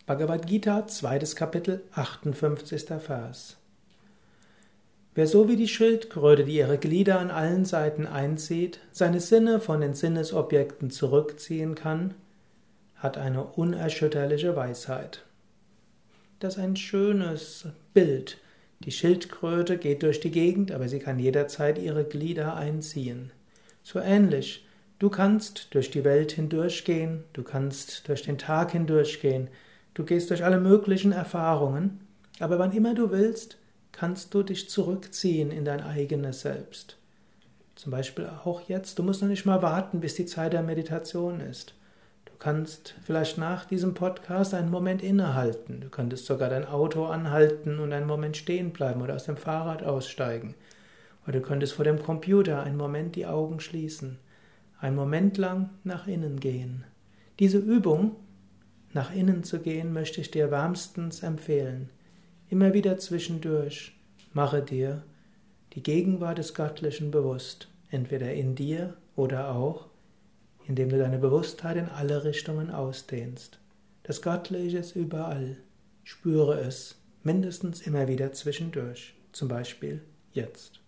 Bhagavad Gita, 2. Kapitel, 58. Vers. Wer so wie die Schildkröte, die ihre Glieder an allen Seiten einzieht, seine Sinne von den Sinnesobjekten zurückziehen kann, hat eine unerschütterliche Weisheit. Das ist ein schönes Bild. Die Schildkröte geht durch die Gegend, aber sie kann jederzeit ihre Glieder einziehen. So ähnlich, du kannst durch die Welt hindurchgehen, du kannst durch den Tag hindurchgehen, du gehst durch alle möglichen Erfahrungen, aber wann immer du willst, kannst du dich zurückziehen in dein eigenes Selbst. Zum Beispiel auch jetzt, du musst noch nicht mal warten, bis die Zeit der Meditation ist. Du kannst vielleicht nach diesem Podcast einen Moment innehalten. Du könntest sogar dein Auto anhalten und einen Moment stehen bleiben oder aus dem Fahrrad aussteigen. Oder du könntest vor dem Computer einen Moment die Augen schließen, einen Moment lang nach innen gehen. Diese Übung, nach innen zu gehen, möchte ich dir wärmstens empfehlen. Immer wieder zwischendurch mache dir die Gegenwart des Göttlichen bewusst, entweder in dir oder auch, indem du deine Bewusstheit in alle Richtungen ausdehnst. Das Göttliche ist überall. Spüre es, mindestens immer wieder zwischendurch, zum Beispiel jetzt.